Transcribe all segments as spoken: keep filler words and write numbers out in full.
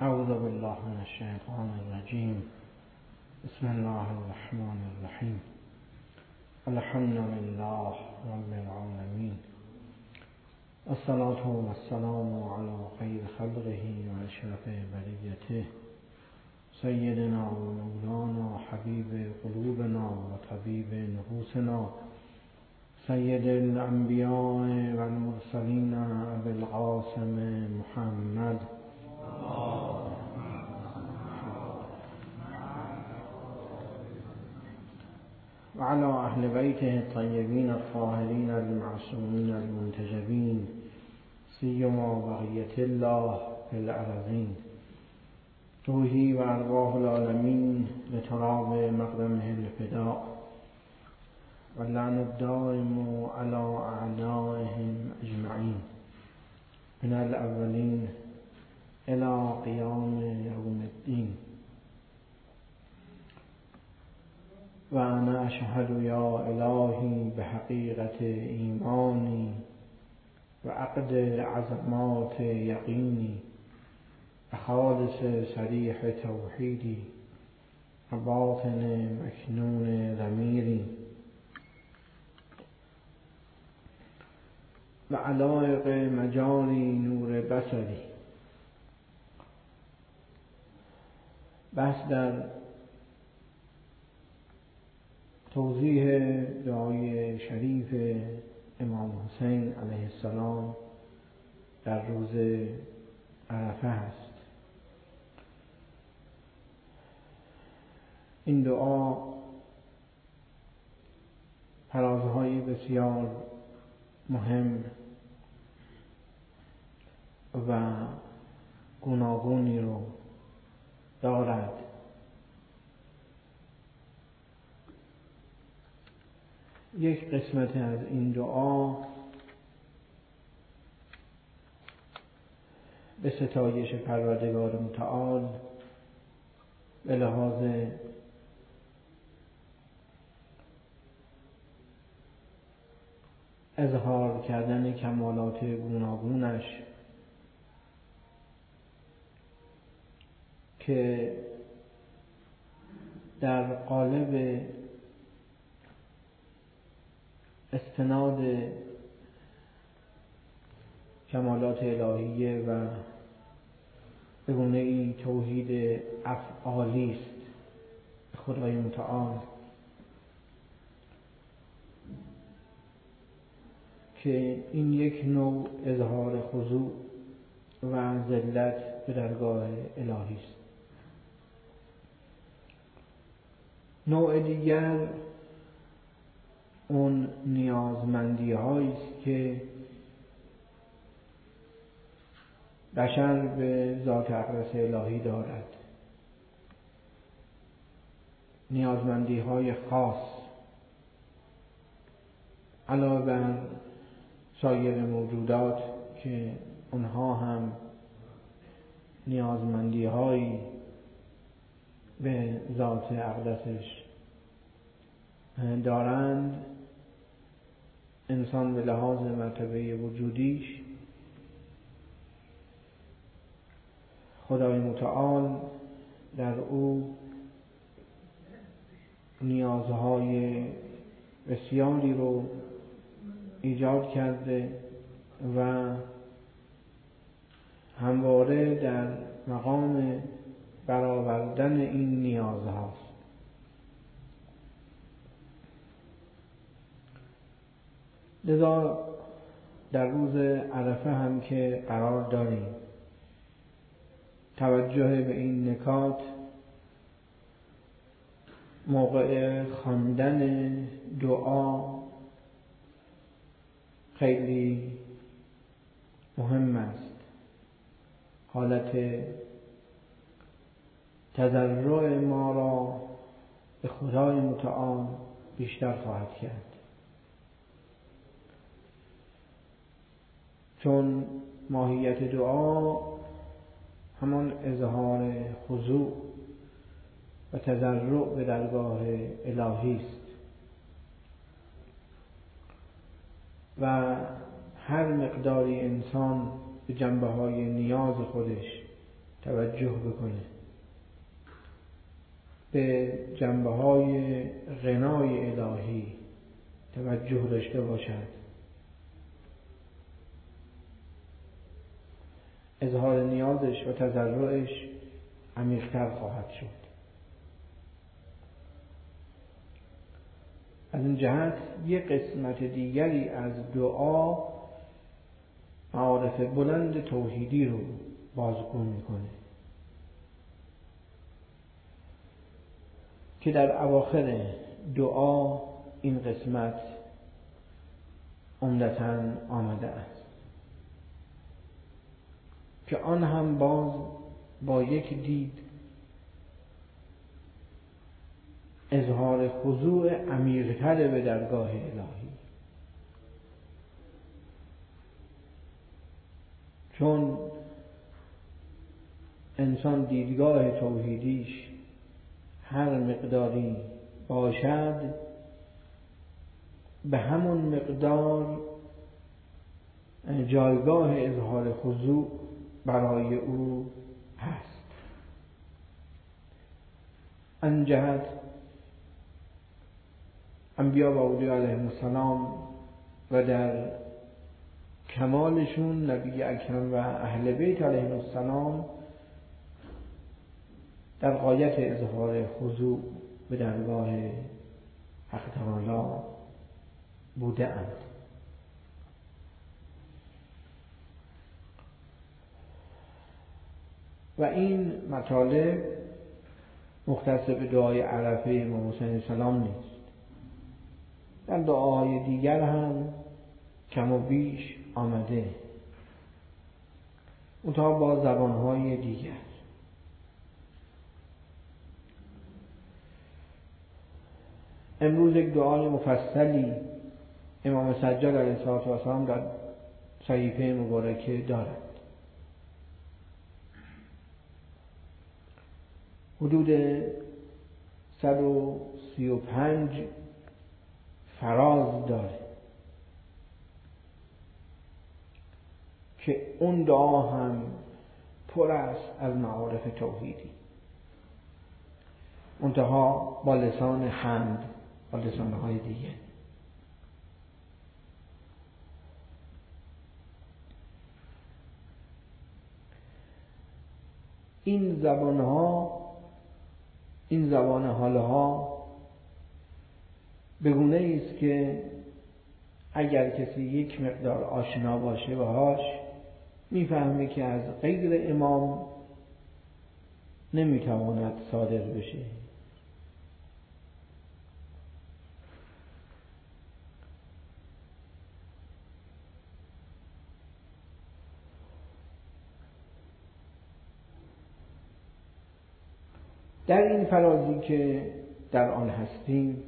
اعوذ بالله من الشیطان الرجیم. بسم الله الرحمن الرحیم. الحمد لله رب العالمین. الصلاة والسلام علی خیر خلقه و اشرف بریته سیدنا و مولانا حبیب قلوبنا و طبیب نفوسنا سید الانبیاء و المرسلین ابی القاسم محمد و علی اهل بیته الطیبین الطاهرین المعصومین المنتجبین سیما بقیة الله فی الارضین. روحی و ارواح العالمین لتراب مقدمه الفداء و لعن الدائم علی اعدائهم اجمعین من الاولین الی قیام یوم الدین. و انا اشهد یا الهی بحقیقت ایمانی و عقد عظمات یقینی و خالص صریح توحیدی و باطن مکنون ضمیری و علایق مجاری نور بصری. بس در توضیح دعای شریف امام حسین علیه السلام در روز عرفه است. این دعا فرازهای بسیار مهم و گوناگونی رو دارد. یک قسمت از این دعا به ستایش پروردگار متعال به لحاظ اظهار کردن کمالات گوناگونش که در قالب استناد کمالات الهیه و به گونه‌ای توحید افعالی است خدای متعال که این یک نوع اظهار خضوع و ذلت به درگاه الهی است. نوع دیگر اون نیازمندی هایی است که بشر به ذات اقدس الهی دارد، نیازمندی های خاص علاوه بر سایر موجودات که اونها هم نیازمندی هایی به ذات اقدسش دارند. انسان به لحاظ مرتبه وجودیش خدای متعال در او نیازهای بسیاری رو ایجاد کرده و همواره در مقام برآوردن این نیازهاست. لذا در روز عرفه هم که قرار داریم توجه به این نکات موقع خواندن دعا خیلی مهم است. حالت تضرع ما را به خدای متعال بیشتر خواهد کرد، چون ماهیت دعا همان اظهار خضوع و تضرع به درگاه الهی است و هر مقداری انسان به جنبه‌های نیاز خودش توجه بکنه، به جنبه های غنای الهی توجه داشته باشد، اظهار نیازش و تضرعش عمیق‌تر خواهد شد. از این جهت یک قسمت دیگری از دعا معارف بلند توحیدی رو بازگو میکنه که در اواخر دعا این قسمت عمدتاً آمده است که آن هم باز با یک دید اظهار خضوع عمیق‌تر به درگاه الهی، چون انسان دیدگاه توحیدیش هر مقداری باشد به همون مقدار جایگاه اظهار خضوع برای او هست. آن جهت انبیا و اولیاء علیهم السلام و در کمالشون نبی اکرم و اهل بیت علیهم السلام در غایت اظهار خضوع به درگاه حق تعالی بوده اند. و این مطالب مختص به دعای عرفه امام حسین علیه السلام نیست، در دعاهای دیگر هم کم و بیش آمده، منتها با زبانهای دیگر. امروز یک دعای مفصلی امام سجاد علیه السلام در صحیفه مبارکه دارد. حدود صد و سی و پنج فراز داره که اون دعا هم پر است از معارف توحیدی، منتها با لسان حمد و لسانهای دیگه. این زبانها، این زبان حالها به گونه است که اگر کسی یک مقدار آشنا باشه باهاش میفهمه که از غیر امام نمیتواند صادر بشه. در این فرازی که در آن هستیم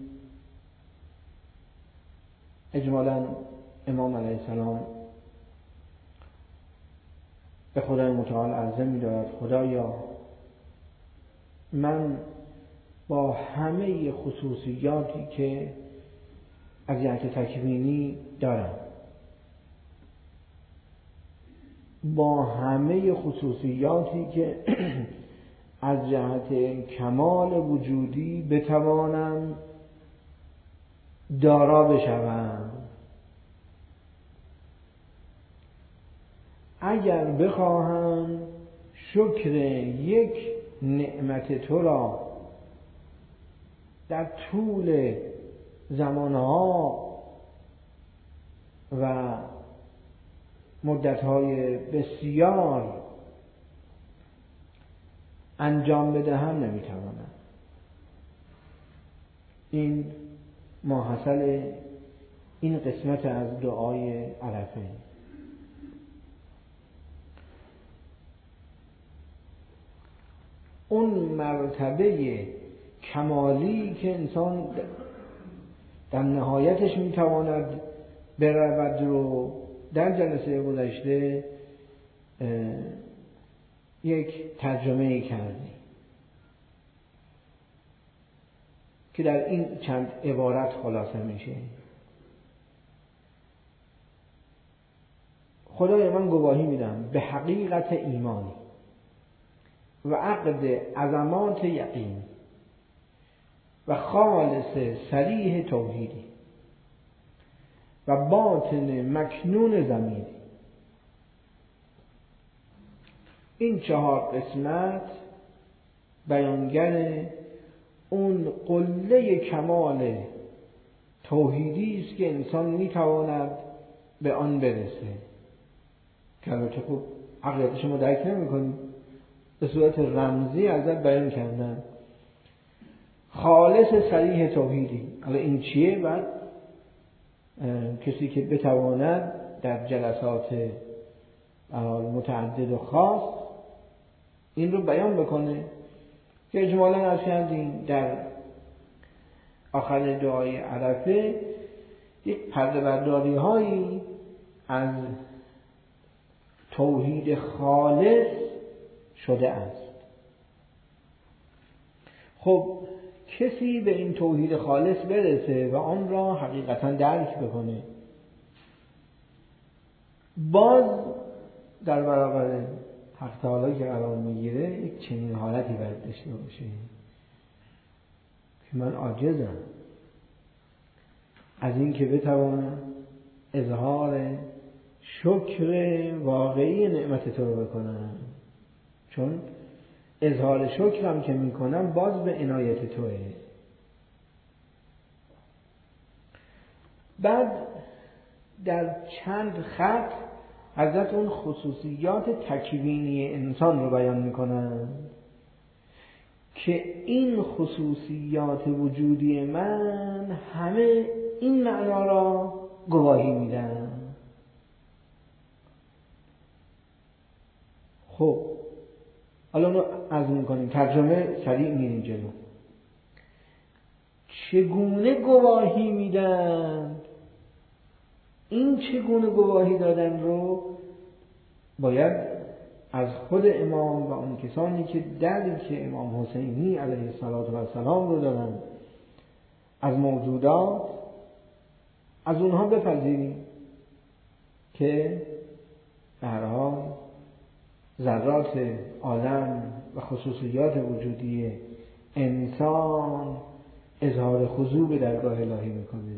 اجمالاً امام علیه السلام به خدای متعال عرضه می دارد خدایا من با همه خصوصیاتی که از جهت تکوینی دارم، با همه خصوصیاتی که از جهت کمال وجودی بتوانم دارا بشوم، اگر بخواهم شکر یک نعمت تو را در طول زمانها و مدتهای بسیار انجام بدهم نمیتوانم. این ماحصل این قسمت از دعای عرفه. اون مرتبه کمالی که انسان در نهایتش میتواند برود رو در جلسه گذشته یک ترجمه کردیم که در این چند عبارت خلاصه میشه. خدای من گواهی میدم به حقیقت ایمانی و عقد عظمات یقین و خالص صریح توحیدی و باطن مکنون ضمیری. این چهار قسمت بیانگر اون قله کمال توحیدی است که انسان میتواند به آن برسه، که البته خب عقیدتش ما درک نمی‌کنیم، به صورت رمزی ازت بیان کردن. خالص صریح توحیدی، حالا این چیه؟ بعد کسی که بتواند در جلسات متعدد و خاص این رو بیان بکنه، که اجمالا عرض کردیم در آخر دعای عرفه یک پرده برداری هایی از توحید خالص شده است. خب کسی به این توحید خالص برسه و آن را حقیقتا درک بکنه، باز در برابر حق تعالی که قرار میگیره یک چنین حالتی باید داشته باشه که من عاجزم از این که بتوانم اظهار شکر واقعی نعمت تو رو بکنم، چون اظهار شکرم که میکنم باز به عنایت توئه. بعد در چند خط حضرت اون خصوصیات تکوینی انسان رو بیان میکنن که این خصوصیات وجودی من همه این معنا را گواهی میدن. خب حالا اونو عرض میکنیم، ترجمه سریع میریم جلو. چگونه گواهی میدن؟ این چگونه گواهی دادن رو باید از خود امام و اون کسانی که درک امام حسینی علیه السلام رو دارن از موجودات، از اونها بپذیریم که به هر حال ذرات عالم و خصوصیات وجودی انسان اظهار خضوع به درگاه الهی میکنه.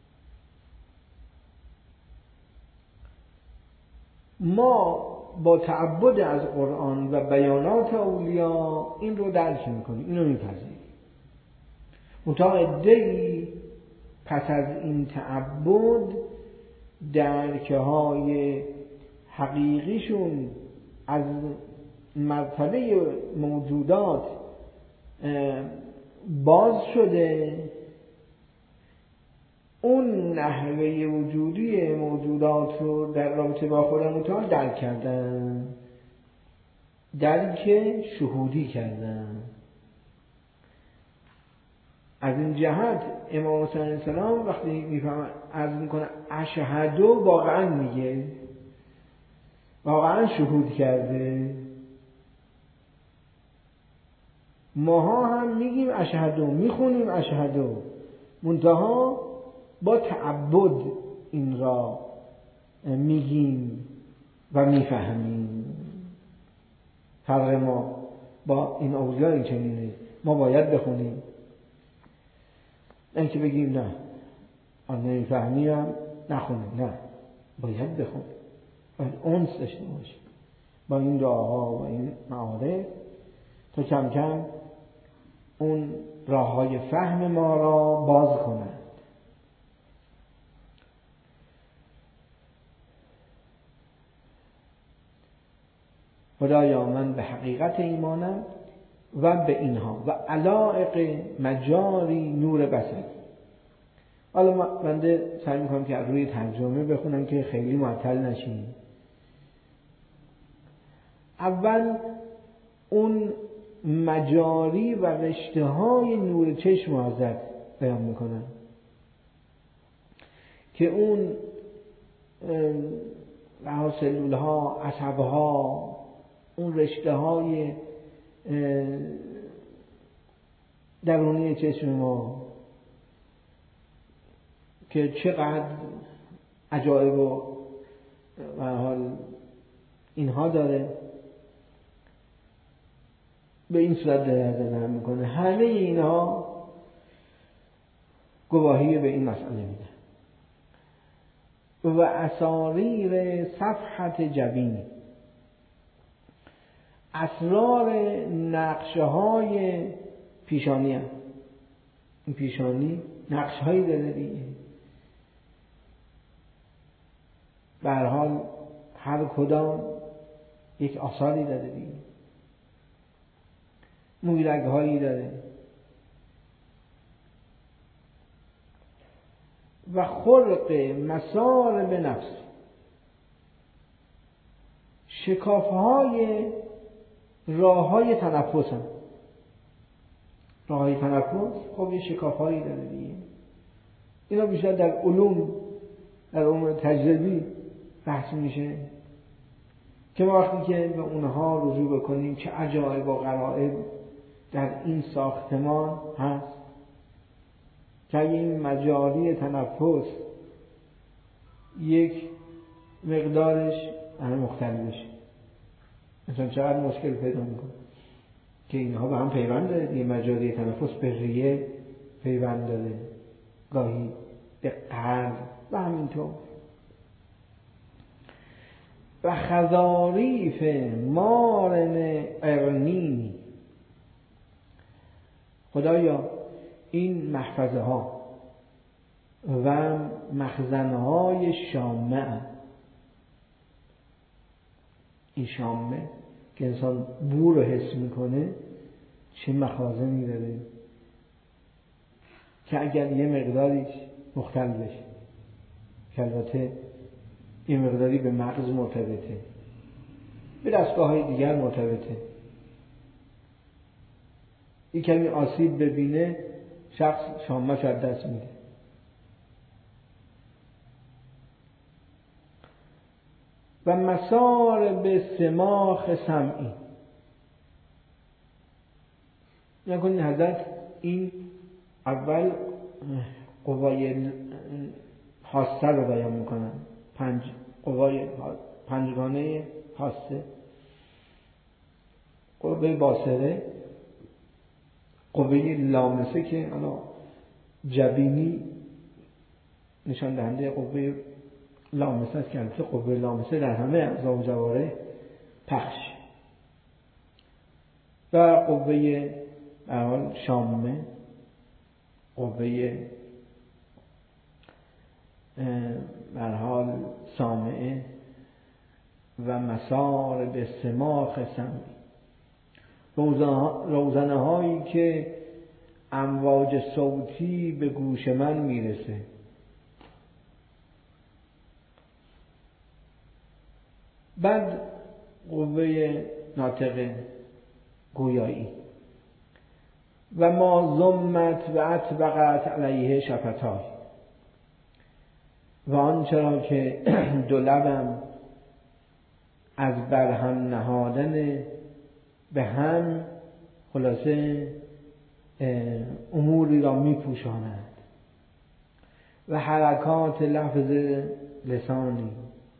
ما با تعبد از قرآن و بیانات اولیاء این رو درک میکنیم، اینو میپذیریم. منتها عده‌ای پس از این تعبد درکه های حقیقیشون از مرتبه موجودات باز شده، اون نحوه وجودی موجودات رو در رابطه با خود متعال درک کردن، درک شهودی کردن. از این جهت امام حسین علیه السلام وقتی میفهمه عرض میکنه اشهدو، واقعا میگه، واقعا شهود کرده. ماها هم میگیم اشهدو، میخونیم اشهدو، منتها با تعبد این را میگیم و میفهمیم. فرق ما با این اولیاء این چنینه، ما باید بخونیم، نه که بگیم نه آن نمیفهمیم نخونیم، نه باید بخونیم، باید اونس داشته باشیم با این دعاها و این معارف تا کم کم اون راه های فهم ما را باز کنند. خدایا من به حقیقت ایمانم و به اینها و علائق مجاری نور بصر. حالا من بنده سعی میکنم که روی ترجمه بخونم که خیلی معطل نشیم. اول اون مجاری و رشته های نور چشم حضرت بیان میکنن که اون رها سلول ها، عصب ها، اون رشته های درونی چشم ما که چقدر عجایب و به حال اینها داره، به این صورت دلالت میکنه. همه اینها گواهی به این مسئله میده. و اساریر صفحت جبین، اسرار نقشه های پیشانی هم. این پیشانی نقشه هایی داره دیگه. به هر حال هر کدام یک آثاری داره دیگه، مویرگ هایی داره. و خلق مسار به نفس، شکافهای راه های تنفس هم. راه های تنفس خب یه شکافهایی داره دیگه. اینا بیشتر در علوم در علوم تجربی بحث میشه که وقتی که به اونها رجوع بکنیم چه عجایب و غرایب در این ساختمان هست که این مجاری تنفس یک مقدارش همه مختلف بشه، مثلا چقدر مشکل پیدا میکنه که اینها به هم پیوند داره. این مجاری تنفس به ریه پیوند داره، گاهی به قلب و همینطور. و خضاریف مارن ارنینی، خدایا این محفظه ها و مخزن های شامه، این شامه که انسان بو رو حس میکنه چه مخازنی داره که اگر یه مقداریش مختل بشه، که البته یه مقداری به مغز مرتبطه، به دستگاه های دیگر مرتبطه، این کمی آسیب ببینه شخص شامش از دست میده. و مسار به سماخ سمعی، نکنید حضرت این اول قوای حاسه رو بیان میکنن، پنج قوای پنجگانه حاسه، قوه باصره، قوه لامسه که انا جبینی نشان دهنده قوه لامسه است که البته قوه لامسه در همه اعضا و جوارح پخش، و قوه در حال شامه، قوه در حال سامعه، و مسار به سماخ سمعی، روزنه هایی که امواج صوتی به گوش من میرسه. بعد قوه ناطقه گویایی، و ما ضمت و اطبقت علیه شفتای، و آنچرا که دو لبم از برهم نهادن به هم خلاصه اموری را می پوشاند. و حرکات لفظ لسانی،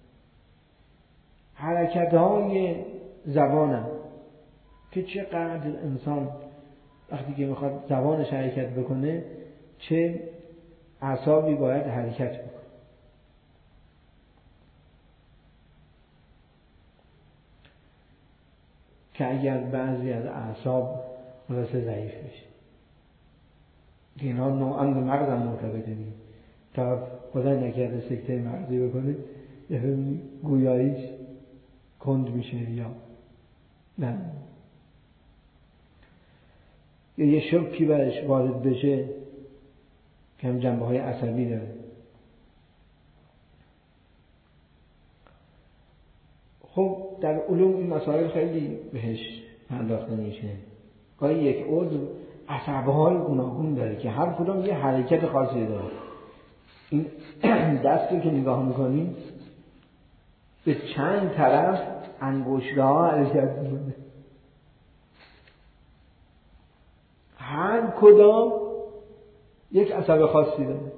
حرکت های زبانم که چقدر انسان وقتی که میخواد زبانش حرکت بکنه چه اعصابی باید حرکت بکنه. که اگر بعضی از اعصاب خلاصه ضعیف بشه، که اینها نوعاً به مغزم مرتبطه نیم، تا خدا نکرده سکته مغزی بکنه یه گویاییش کند میشه یا نه، یا یه شوکی برش وارد بشه که هم جنبه های عصبی داره. خب در علوم این مسائل خیلی بهش پرداخته میشه. گاهی یک عضو عصب‌های گوناگون داره که هر کدام یه حرکت خاصی داره. این دست رو که نگاه میکنی به چند طرف انگشت‌ها حرکت میکنه، هر کدام یک عصب خاصی داره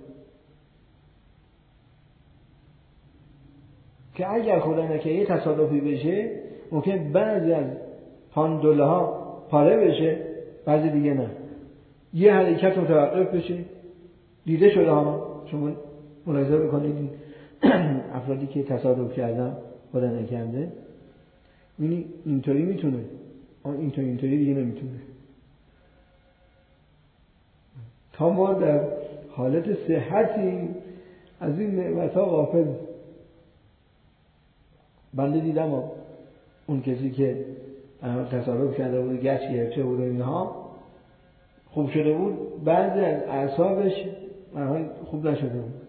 که اگر خدا نکنه یه تصادفی بشه ممکن بعضی از پاندوله ها پاره بشه، بعضی دیگه نه. یه حرکت متوقف بشه. دیده شده ها، شما ملاحظه بکنید افرادی که تصادف کردن خدا نکرده، یعنی اینطوری میتونه، اون اینطوری اینطوری دیگه نمیتونه. تا ما در حالت صحتی از این نعمت‌ها غافل. بنده دیدم اون کسی که تصادف کرده بود، گچ گرفته بود و اینها خوب شده بود، بعضی از اعصابش خوب نشده بود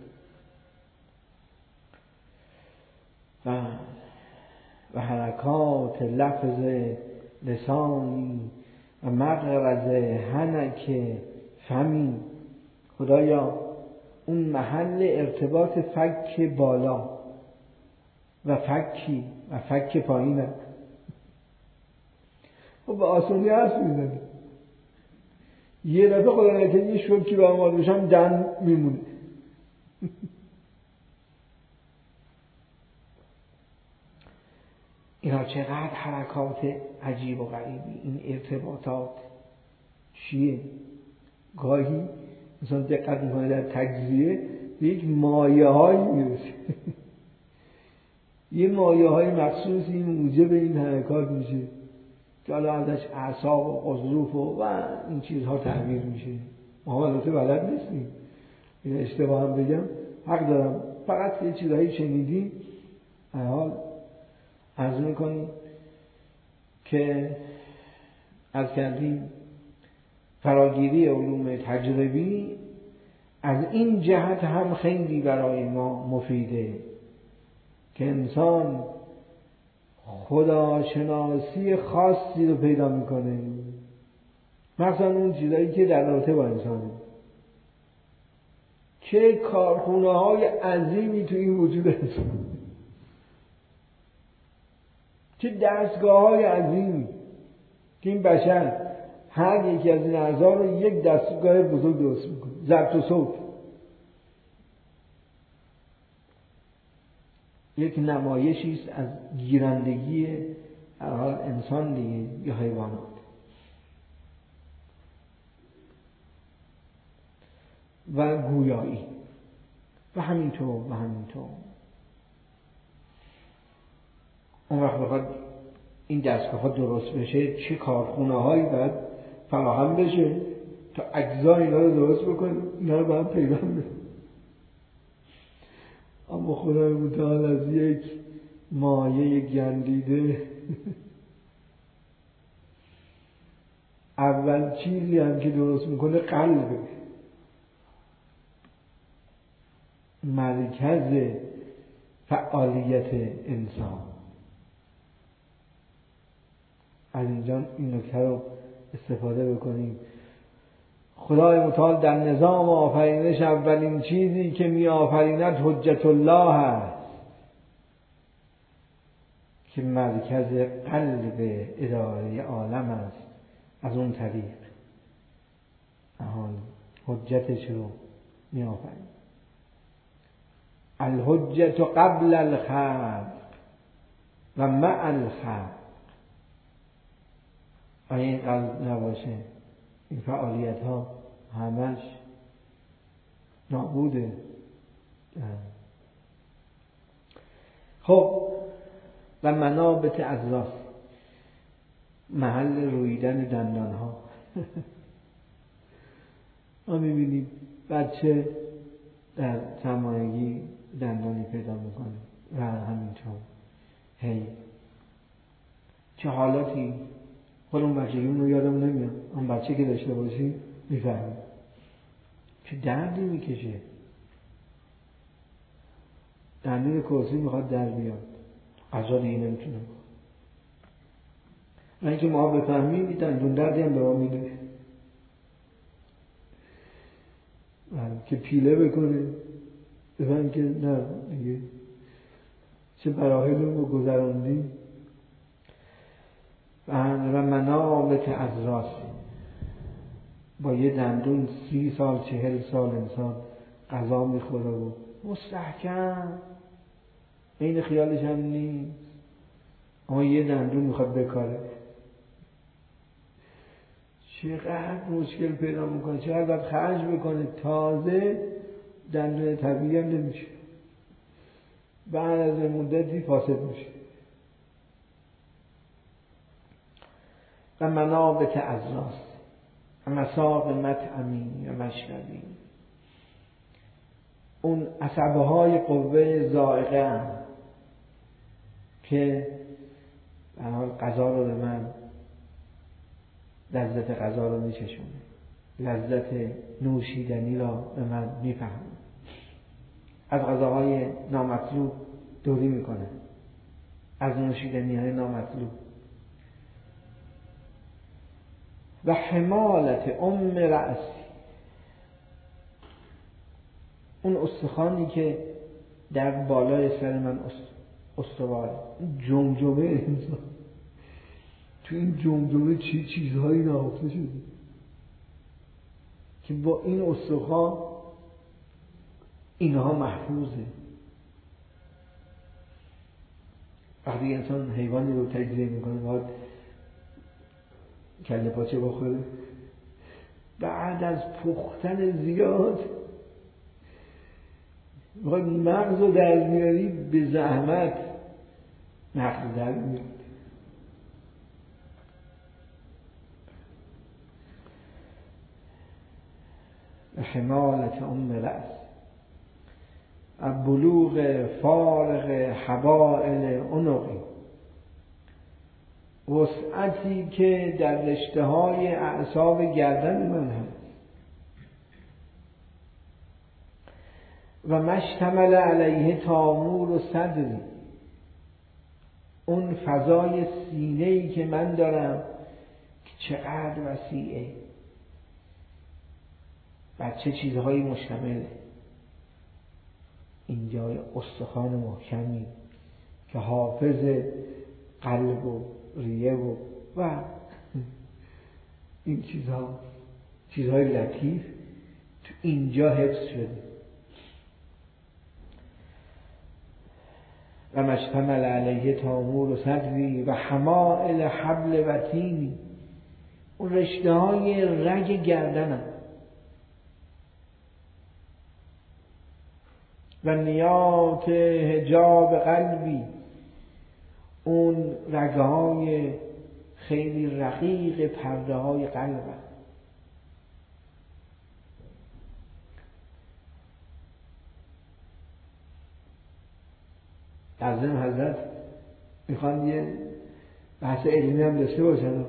و و حرکات لفظ لسانی و مغرز حنک فمی. خدایا اون محل ارتباط فک بالا و فکی و فک پایینه. خب به آسونی حرف میزنه، یه دفعه خدا نکنه یه شوکی به آماد بشم دن میمونه. اینا چقدر حرکات عجیب و غریبی، این ارتباطات چیه؟ گاهی مثلا دقت میکنه در تجزیه به یک مایه هایی میرسه. یه مایه های مخصوصی موجب این حرکات میشه که حالا ازش اعصاب و غضروف و, و این چیزها تعبیر میشه. ما البته بلد نیستیم، این اشتباه هم بگم حق دارم، فقط یه چیزهایی شنیدیم. هر حال عرض میکنیم که از کردیم فراگیری علوم تجربی از این جهت هم خیلی برای ما مفیده که انسان خداشناسی خاصی رو پیدا میکنه، مثلا اون چیزایی که در رابطه با انسانه. چه کارخونه های عظیمی تو این وجود هست، چه دستگاه های عظیمی که این بشر هر یکی از این اعضا رو یک دستگاه بزرگ درست میکنه. ضبط و صوت یک نمایشی است از گیرندگی هر حال انسان دیگه یا حیوانات. و گویایی و همینطور و همینطور. اون وقت بخواد این دستگاه ها درست بشه چه کارخونه هایی باید فراهم بشه تا اجزا اینا رو درست بکنه، اینا رو باید پیوند بشه. اما خدای متعال از یک مایه گندیده اول چیزی هم که درست میکنه قلبه، مرکز فعالیت انسان. از اینجا این نکته رو استفاده بکنیم. خدای متعال در نظام آفرینش اولین چیزی که می آفریند حجت الله است که مرکز قلب اداره عالم است. از اون طریق احال حجتش رو می آفرید. الحجت قبل الخلق و مع الخلق. و این قلب نباشه این فعالیت ها همش نابوده. خب و منابت اضلاف، محل رویدن دندان ها. ما میبینیم بچه در سماعگی دندانی پیدا میکنه و همینطور هی چه حالاتی. خود اون بچگی اون رو یادم نمیاد، اون بچه که داشته باشی میفهمی چه دردی میکشه. دندون کرسی میخواد در بیاد، غذا دیگه نمیتونه. و اینکه ما بفهمیم این دندون دردی هم به ما میده که پیله بکنه، بفهم که نه دیگه چه مراحل رو گذراندیم. و منابت اضراس، با یه دندون سی سال چهل سال انسان غذا میخوره و مستحکم این خیالش هم نیست، اما یه دندون میخواد بکاره. چقدر مشکل پیدا میکنه، چقدر باید خرج بکنه، تازه دندون طبیعی هم نمیشه، بعد از مدتی فاسد میشه. و منابت ازراس و مساق مطعمی و مشربی، اون عصبه های قوه ذائقه هم که به حال غذا رو به من، لذت غذا رو میچشونه، لذت نوشیدنی را به من میفهمه، از غذاهای نامطلوب دوری میکنه، از نوشیدنی های نامطلوب. و حمالت ام رأسی، اون استخوانی که در بالای سر من استواره، جمجمه انسان، تو این جمجمه چی چیزهایی نهفته شده که با این استخوان اینها محفوظه. وقتی انسان حیوانی رو تجزیه میکنه باید کله پاچه بخوره، بعد از پختن زیاد باید مغز رو در میاری، به زحمت مغز در میاری. حمالت ام رأس، بلوغ فارغ حبائل عنقی، وسعتی که در رشته های اعصاب گردن من هست. و مشتمل علیه تامور و صدری، اون فضای سینه‌ای که من دارم که چقدر وسیعه، بر چه چیزهایی مشتمله. اینجای استخوان محکمی که حافظ قلب و ریه و و این چیزها، چیزهای لطیف تو اینجا حفظ شده. و مشتمل علیه تامور و صدری و حمائل حبل وتینی، اون رشته های رگ گردنم. و نیات حجاب قلبی، اون رگه های خیلی رقیق پرده های قلبم. در ضمن حضرت میخوان یه بحث علمی هم داشته باشن،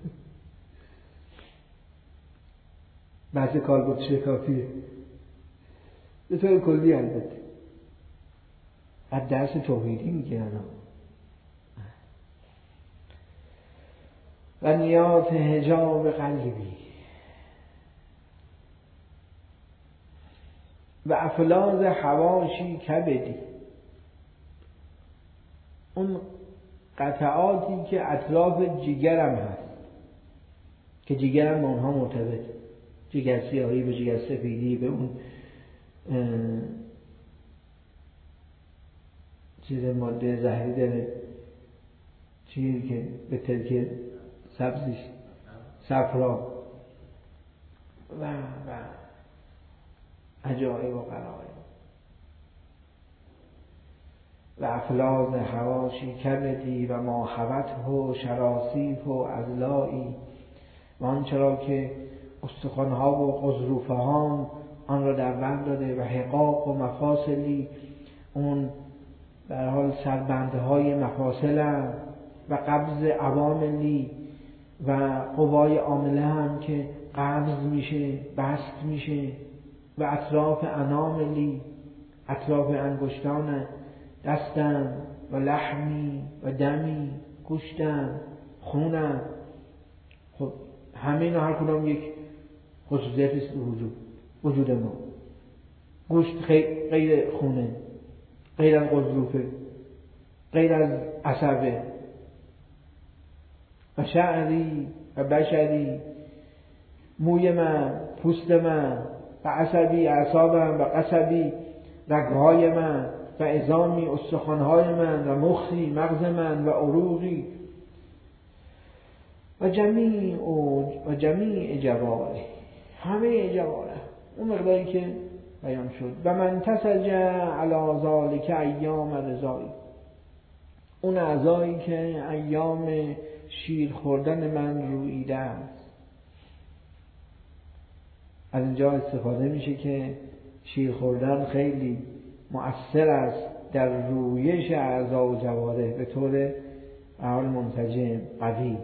بحث کالبد شکافیه به طور کلی، البته از درس توحیدی میگن. و نیات حجاب قلبی و افلاز حواشی کبدی، اون قطعاتی که اطراف جگرم هست که جگرم به اونها مرتبط، جگر سیاهی به جگر سفیدی، به اون چیز ماده زهری داره، چیزی که به ترکیه سبزیش صفرا و و عجایب و غرایب. و افلاز حواشی کبدی و ما حوته و شراسیف و ازلایی، و آنچرا که استخوانها و قضروفه ها آن را در بند داده. و حقاق و مفاصلی، اون در حال سربنده های مفاصلم. و قبض عواملی، و قوای عامله هم که قبض میشه، بست میشه. و اطراف اناملی، اطراف انگشتان دستم. و لحمی و دمی، گوشتم، خونم. خب همه اینا هر کدام یک خصوصیتی است وجود وجود ما. گوشت غیر خونه، غیر از غضروفه، غیر از عصبه. و شعری و بشری، موی من، پوست من، و عصبی، اعصابم، و قصبی، رگهای من، و عظامی، استخوانهای من، و مخی، مغز من، و عروقی. و جمیع و جمیع جواره، همه جواره، اون مقداری که بیان شد. و من تسج علی ذالک ایام رضایی، اون اعضایی که ایام شیر خوردن من رویده است. از اینجا استفاده میشه که شیر خوردن خیلی مؤثر است در رویش اعضا و جوارح به طور حال منسجم قوی.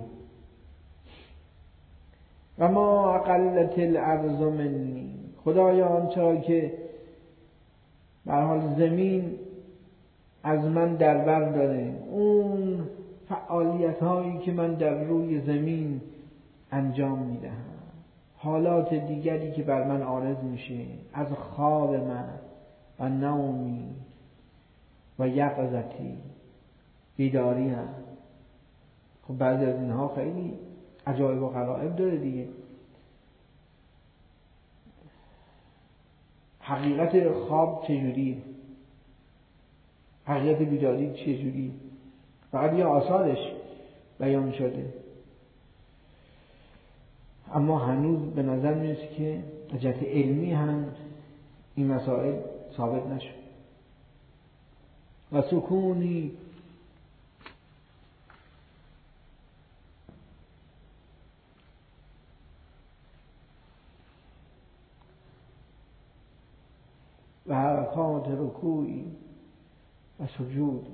و ما اقلت الارض منی، خدایا آنچه که به حال زمین از من در بر داره، اون فعالیت هایی که من در روی زمین انجام میدهم، حالات دیگری که بر من عارض میشه از خواب من و نومی و یقظتی، بیداری هم. خب بعضی از اینها خیلی عجایب و غرایب داره دیگه. حقیقت خواب چجوری، حقیقت بیداری چجوری، فقط یه آثارش بیان شده، اما هنوز به نظر میرسه که از جهت علمی هم این مسائل ثابت نشد. و سکونی و حرکات رکوعی و سجود.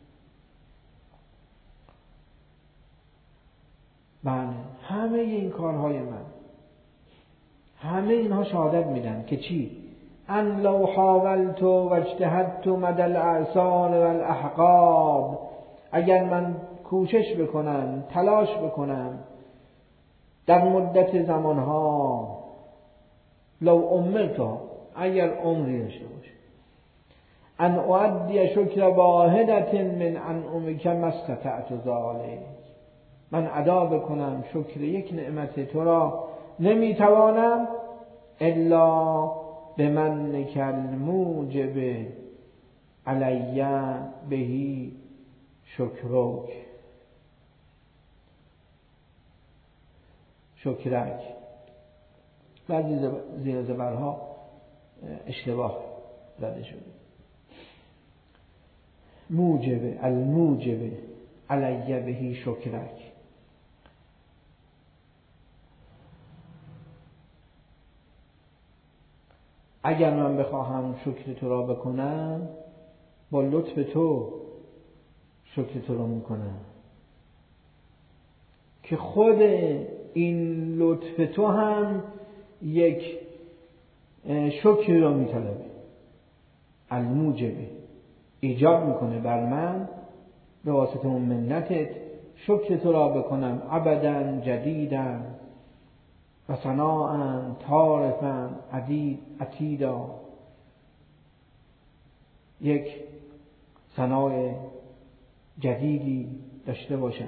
بله، همه این کارهای من، همه اینها شهادت میدن که چی؟ ان لو حاولت و اجتهدت مدى الاعصار و الاحقاب، اگر من کوشش بکنم، تلاش بکنم در مدت زمانها، لو امرت، اگر عمری داشته باشه، ان اؤدی شکر واحدة من انعمک ما استطعت ذلک، من ادا بکنم شکر یک نعمت تو را نمیتوانم الا بمنک الموجب علی بهی شکرک شکرک. بعضی زیر زبرها اشتباه زده شده. موجب، الموجب علی بهی شکرک، اگر من بخواهم شکر تو را بکنم، با لطف تو شکر تو را میکنم، که خود این لطف تو هم یک شکری را میطلبه. الموجبه، ایجاب میکنه بر من به واسطه اون منتت شکر تو را بکنم ابدا جدیدا و ثناء طارفا عدید عتیدا، یک ثناء جدیدی داشته باشم.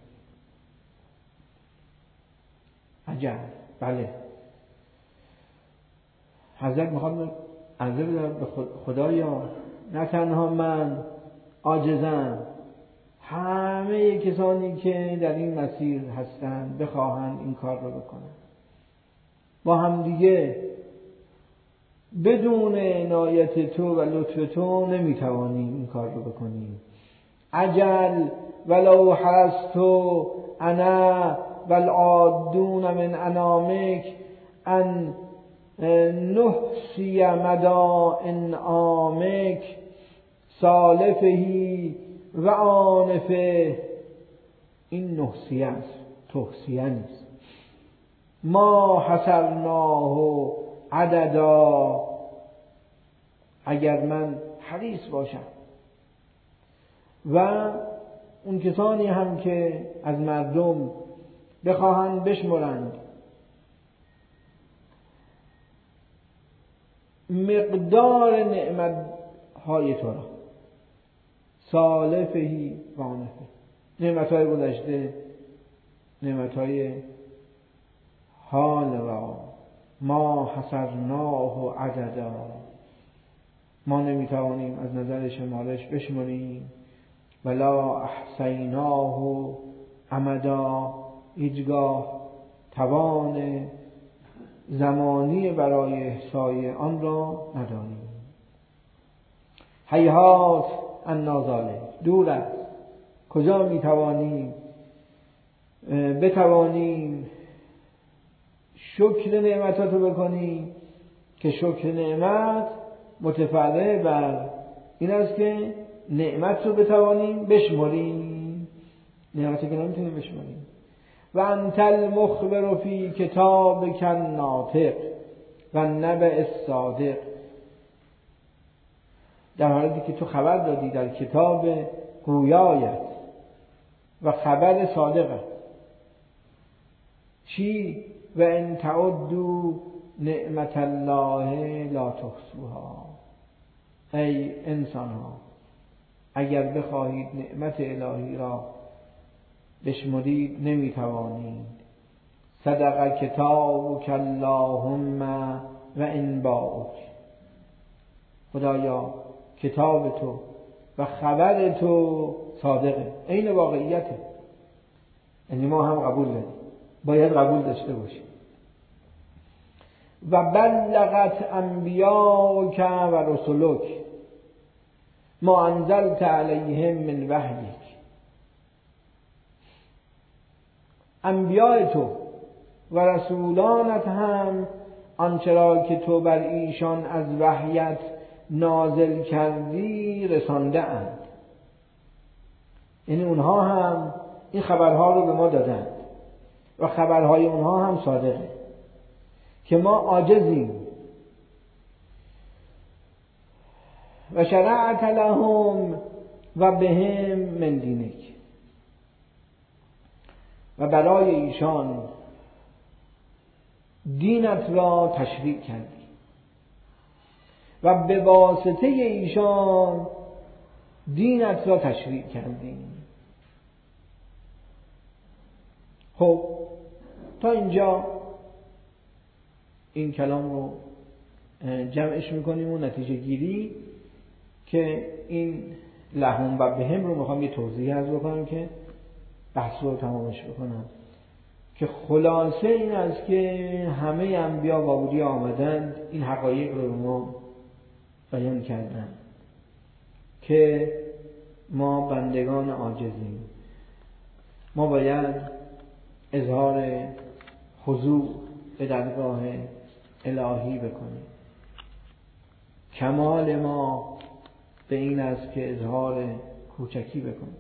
عجب، بله. حضرت میخواد عرضه بدارد به خدایا، نه تنها من عاجزم، همه کسانی که در این مسیر هستند بخواهند این کار رو بکنن، با هم دیگه بدون عنایت تو و لطف تو نمیتوانیم این کار رو بکنیم. عجل ولو حرستو انا والعادون من انامک ان نحسی مدا انعامک سالفهی و آنفه. این نحسیه است، تحسیه نیست. ما حصرناه عددا، اگر من حریص باشم و اون کسانی هم که از مردم بخواهند بشمرند مقدار نعمت های تو را، سالفهی و آنفه، نعمت های گذشته، نعمت های حال را، ما حصرناه عددا، ما نمیتوانیم از نظر شمارش بشماریم. ولا احصیناه امدا، هیچگاه توان زمانی برای احصای آن را ندانیم. هیهات عنا ذلک، دور است. کجا میتوانیم بتوانیم شکر نعمتات رو بکنیم که شکر نعمت متفرع بر این است که نعمت رو بتوانیم بشمریم، نعمتی که نمیتونیم بشمریم. و انت المخبر فی کتابک الناطق و النبأ الصادق، در حالی که تو خبر دادی در کتاب گویایت و خبر صادقت. چی؟ و ان تعدوا نعمت الله لا تحصوها. ای انسان ها، اگر بخواهید نعمت الهی را بشمرید نمیتوانید. صدق کتابک اللهم و ان باؤک. خدایا کتاب تو و خبر تو صادقه، عین واقعیته. یعنی ما هم قبول داریم، باید قبول داشته باشیم. و بلغت انبیاک و رسولک ما انزلت علیهم من وحیک. انبیاء تو و رسولانت هم آنچه را که تو بر ایشان از وحیت نازل کردی رسانده اند. یعنی اونها هم این خبرها رو به ما دادند و خبرهای اونها هم صادقه که ما عاجزیم. و شرعت لهم و بهم من دینک، و برای ایشان دینت را تشریع کردی و به واسطه ایشان دینت را تشریع کردی. خب تا اینجا این کلام رو جمعش میکنیم و نتیجه گیری که این لهم و بهم رو میخوام یه توضیح عرض بکنم که بحث رو تمامش بکنم، که خلاصه این است که همه انبیا و اولیا آمدند این حقایق رو به ما بیان کردند که ما بندگان عاجزیم. ما باید اظهار خضوع به درگاه الهی بکنیم. کمال ما به این است که اظهار کوچکی بکنیم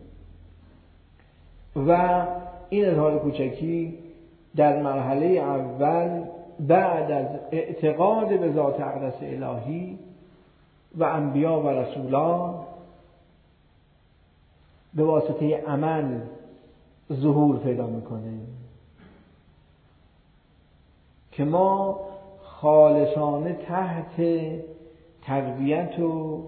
و این اظهار کوچکی در مرحله اول بعد از اعتقاد به ذات اقدس الهی و انبیا و رسولان به واسطه عمل ظهور پیدا میکنه که ما خالصانه تحت تربیت و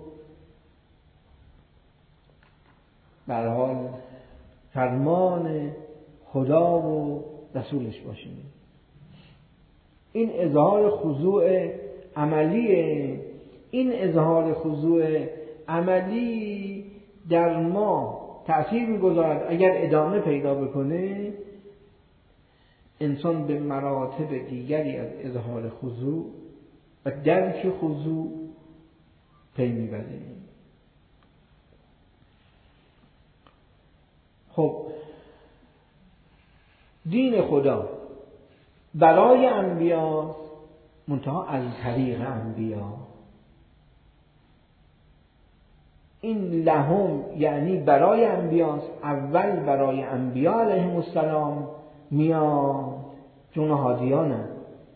به هر حال فرمان خدا و رسولش باشیم. این اظهار خضوع عملیه. این اظهار خضوع عملی در ما تأثیر می‌گذارد. اگر ادامه پیدا بکنه انسان به مراتب دیگری از اظهار خضوع و درک خضوع پی می‌بره. خب دین خدا برای انبیا منتها از طریق انبیا. این لهم یعنی برای انبیاست. اول برای انبیا علیهم السلام میاد چون هادیانند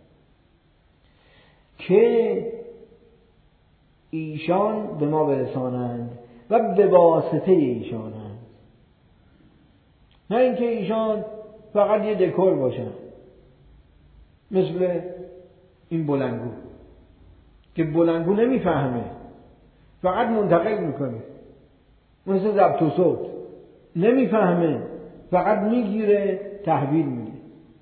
که ایشان به ما برسانند و به واسطه ایشانند، نه اینکه ایشان فقط یه دکور باشن مثل این بلنگو که بلنگو نمیفهمه فقط منتقل میکنه، مثل ضبط و صوت نمیفهمه فقط میگیره تحویل میده.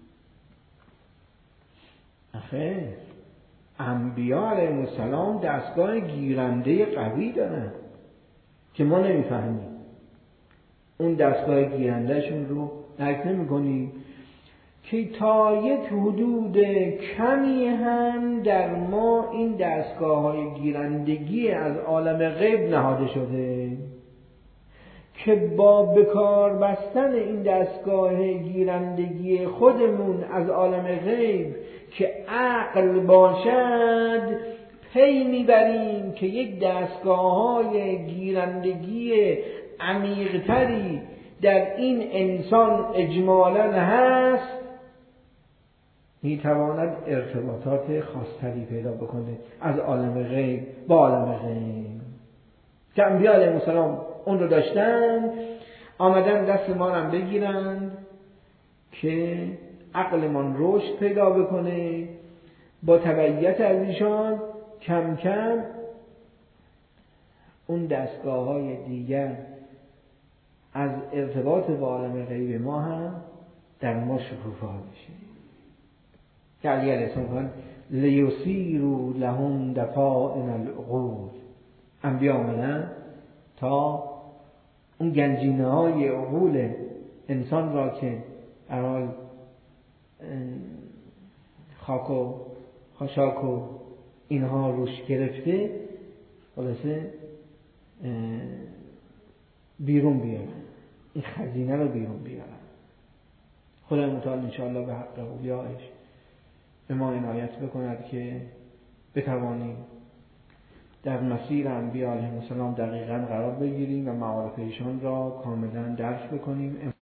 آخه انبیا علیهم السلام دستگاه گیرنده قوی دارن که ما نمیفهمیم. اون دستگاه گیرندهشون رو درک نمی‌کنیم که تا یک حدود کمی هم در ما این دستگاه های گیرندگی از عالم غیب نهاده شده که با بکار بستن این دستگاه گیرندگی خودمون از عالم غیب که عقل باشد پی میبریم که یک دستگاه های گیرندگی عمیق‌تری در این انسان اجمالاً هست، میتواند ارتباطات خاصتری پیدا بکنه از عالم غیب با عالم غیب که انبیاء علیهم السلام اون رو داشتن، آمدن دست ما رو بگیرند که عقلمان رشد پیدا بکنه. با تبعیت از ایشان کم کم اون دستگاه های دیگر از ارتباط با عالم غیب ما هم در ما شکوفا بشه. که علی علیه السلام لیسیروا لهم دفائن العقول، انبیا آمدن تا اون گنجینه های عقول انسان را که ارال خاک و خاشاک و اینها روش گرفته خلاصه بیرون بیارن، این خزینه رو بیرون بیارن. خدای متعال انشاءالله به حق اولیایش به ما عنایت بکند که بتوانیم در مسیر انبیاء علیهم السلام دقیقاً قرار بگیریم و معارف ایشان را کاملاً درک بکنیم.